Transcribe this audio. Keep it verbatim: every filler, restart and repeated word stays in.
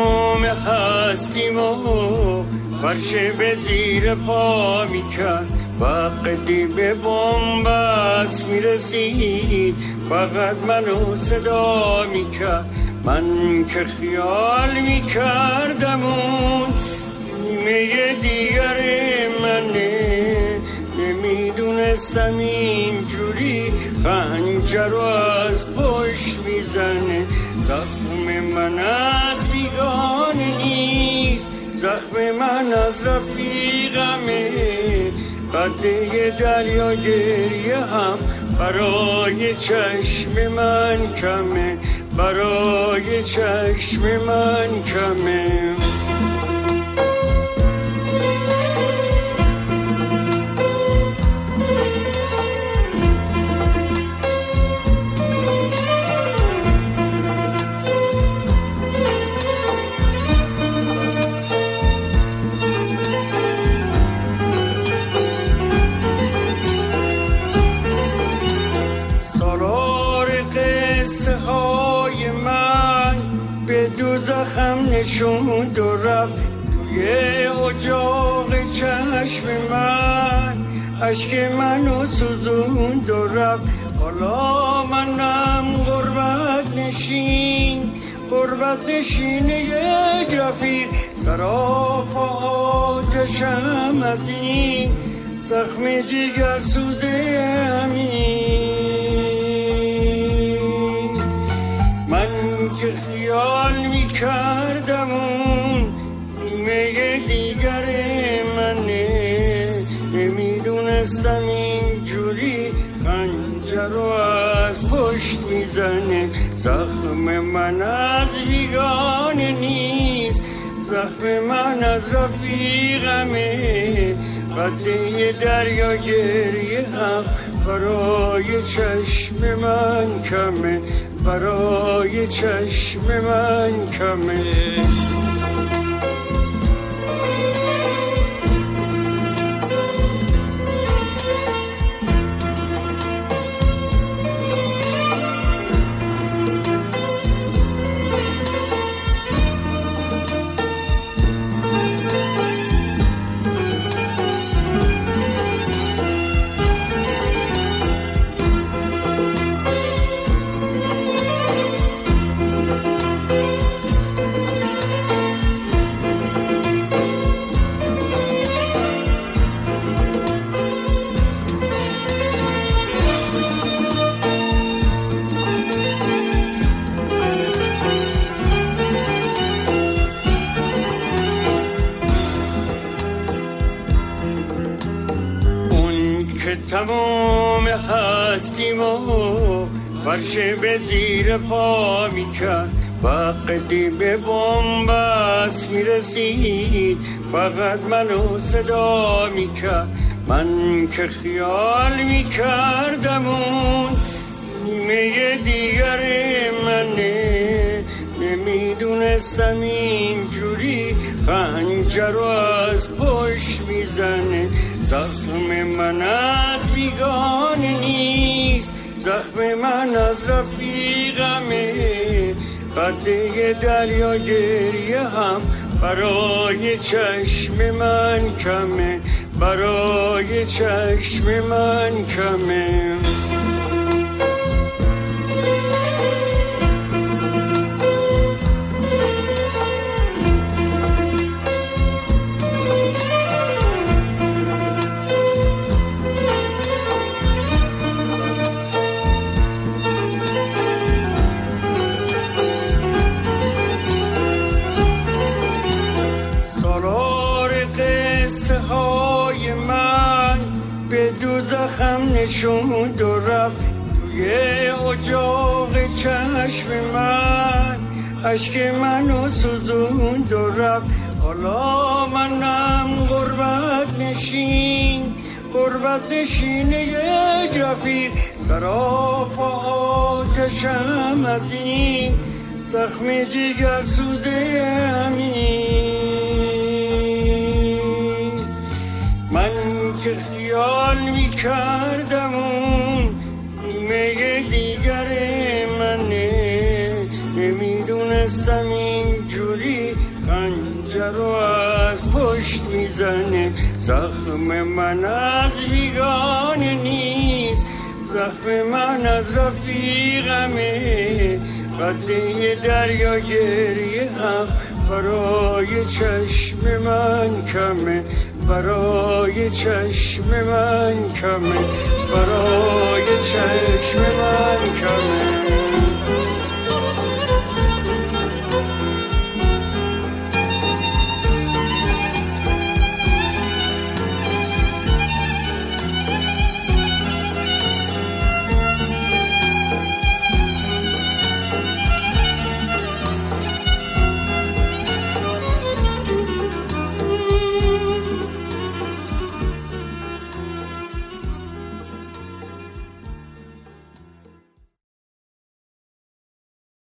تمام هستیم و فرشه به زیر پا میکرد، وقتی به بنبست میرسید فقط منو صدا میکرد. من که خیال میکردم اون نیمه دیگر منه، نمیدونستم اینجوری خنجر رو از پشت میزنه. زخم من از بیگانه نیست، زخم من از رفیقمه. قطعه دریا گریه هم برای چشم من کمه، برای چشم من کمه. دوزخم نشوند و رفت توی اجاق چشم من، عشق منو سوزوند و رفت. حالا منم غربت نشین، غربت نشین یک رفیق، سراپا آتشم از این زخم جگر سوده همین. من که خیال میکردم اون نیمه دیگر منه، نمیدونستم اینجوری خنجر رو از پشت میزنه. زخم من از بیگانه نیست، زخم من از رفیقمه. قطعه دریا گریه هم برای چشم من کمه، برای چشم من کمه. تمام هستیم و فرشه به زیر پا میکرد، وقتی به بنبست میرسید فقط منو صدا میکرد. من که خیال میکردم اون نیمه دیگر منه، نمیدونستم اینجوری خنجر رو از پشت میزنه. زخم من از بیگانه نیست، زخم من از رفیقمه. قطعه دریا گریه هم برای چشم من کمه، برای چشم من کمه. دوزخم نشوند و رفت توی اجاق چشم من، عشق منو سوزوند و رفت. حالا منم غربت نشین، غربت نشین یک رفیق، سراپا آتشم از این زخم جگر سوده همین. من که خیال میکردم اون نیمه دیگر منه، نمیدونستم اینجوری در رو از پشت میزنه. زخم من از بیگانه نیست، زخم من از رفیقمه. قطره دریا گریه هم برای چشم من کمه، برای چشم من کمه، برای چشم من کمه.